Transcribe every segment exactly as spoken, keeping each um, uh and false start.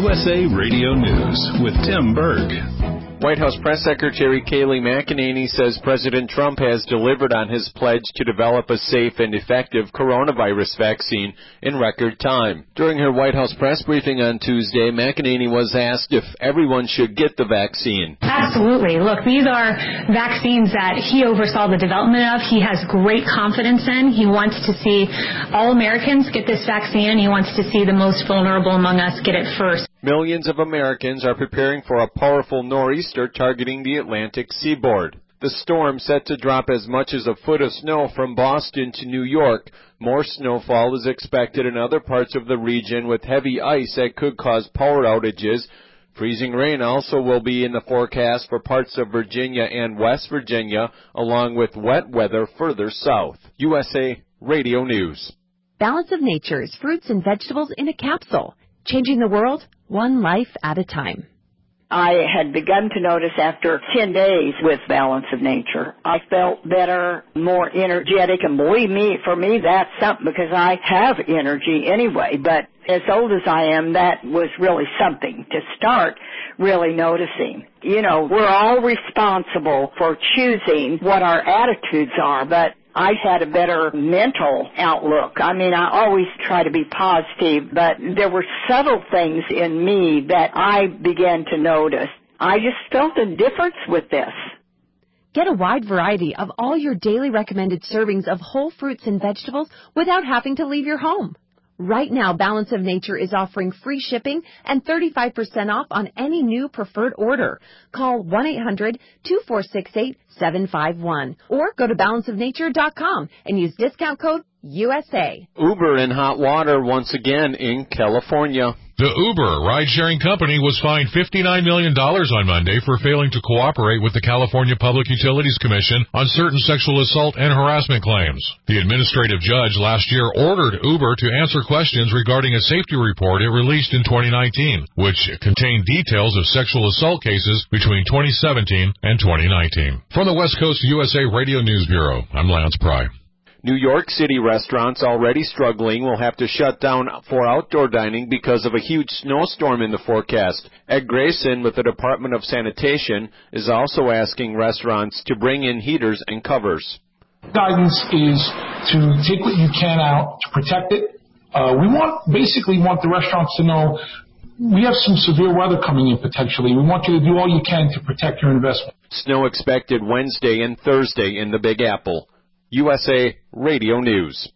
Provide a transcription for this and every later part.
U S A Radio News with Tim Berg. White House Press Secretary Kayleigh McEnany says President Trump has delivered on his pledge to develop a safe and effective coronavirus vaccine in record time. During her White House press briefing on Tuesday, McEnany was asked if everyone should get the vaccine. Absolutely. Look, these are vaccines that he oversaw the development of. He has great confidence in. He wants to see all Americans get this vaccine. He wants to see the most vulnerable among us get it first. Millions of Americans are preparing for a powerful nor'easter targeting the Atlantic seaboard. The storm set to drop as much as a foot of snow from Boston to New York. More snowfall is expected in other parts of the region with heavy ice that could cause power outages. Freezing rain also will be in the forecast for parts of Virginia and West Virginia, along with wet weather further south. U S A Radio News. Balance of Nature's fruits and vegetables in a capsule. Changing the world, one life at a time. I had begun to notice after ten days with Balance of Nature, I felt better, more energetic, and believe me, for me, that's something because I have energy anyway, but as old as I am, that was really something to start really noticing. You know, we're all responsible for choosing what our attitudes are, but I had a better mental outlook. I mean, I always try to be positive, but there were subtle things in me that I began to notice. I just felt a difference with this. Get a wide variety of all your daily recommended servings of whole fruits and vegetables without having to leave your home. Right now, Balance of Nature is offering free shipping and thirty-five percent off on any new preferred order. Call one eight hundred two four six eight seven five one or go to balance of nature dot com and use discount code U S A. Uber in hot water once again in California. The Uber ride-sharing company was fined fifty-nine million dollars on Monday for failing to cooperate with the California Public Utilities Commission on certain sexual assault and harassment claims. The administrative judge last year ordered Uber to answer questions regarding a safety report it released in twenty nineteen, which contained details of sexual assault cases between twenty seventeen and twenty nineteen. From the West Coast U S A Radio News Bureau, I'm Lance Pry. New York City restaurants already struggling will have to shut down for outdoor dining because of a huge snowstorm in the forecast. Ed Grayson with the Department of Sanitation is also asking restaurants to bring in heaters and covers. Guidance is to take what you can out to protect it. Uh, we want basically want the restaurants to know we have some severe weather coming in potentially. We want you to do all you can to protect your investment. Snow expected Wednesday and Thursday in the Big Apple. U S A Radio News.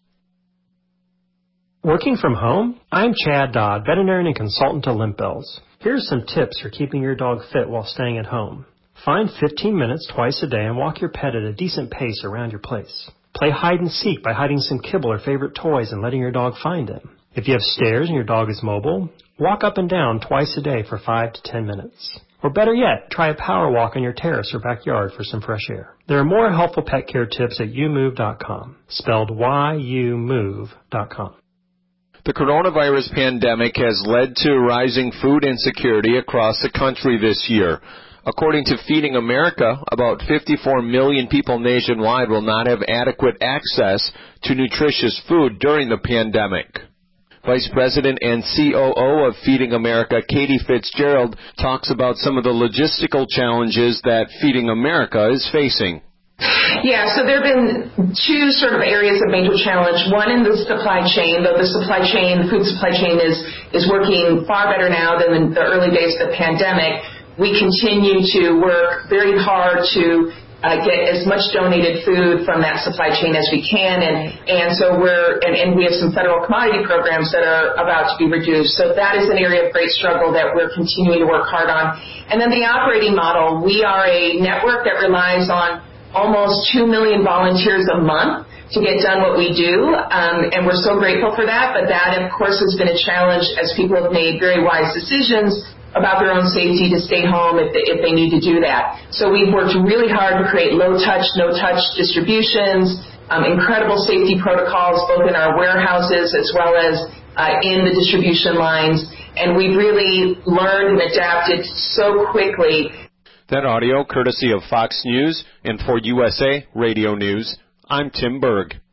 Working from home? I'm Chad Dodd, veterinarian and consultant to Limp Bells. Here's some tips for keeping your dog fit while staying at home. Find fifteen minutes twice a day and walk your pet at a decent pace around your place. Play hide and seek by hiding some kibble or favorite toys and letting your dog find them. If you have stairs and your dog is mobile, walk up and down twice a day for five to ten minutes. Or better yet, try a power walk on your terrace or backyard for some fresh air. There are more helpful pet care tips at you move dot com, spelled Y U move dot com. The coronavirus pandemic has led to rising food insecurity across the country this year. According to Feeding America, about fifty-four million people nationwide will not have adequate access to nutritious food during the pandemic. Vice President and C O O of Feeding America, Katie Fitzgerald, talks about some of the logistical challenges that Feeding America is facing. Yeah, so there have been two sort of areas of major challenge. One in the supply chain, though the supply chain, the food supply chain is, is working far better now than in the early days of the pandemic. We continue to work very hard to Uh, get as much donated food from that supply chain as we can, and and so we're and, and we have some federal commodity programs that are about to be reduced. So that is an area of great struggle that we're continuing to work hard on. And then the operating model, we are a network that relies on almost two million volunteers a month to get done what we do, um, and we're so grateful for that. But that, of course, has been a challenge as people have made very wise decisions about their own safety to stay home if they, if they need to do that. So we've worked really hard to create low-touch, no-touch distributions, um, incredible safety protocols both in our warehouses as well as uh, in the distribution lines, and we've really learned and adapted so quickly. That audio courtesy of Fox News, and for U S A Radio News, I'm Tim Berg.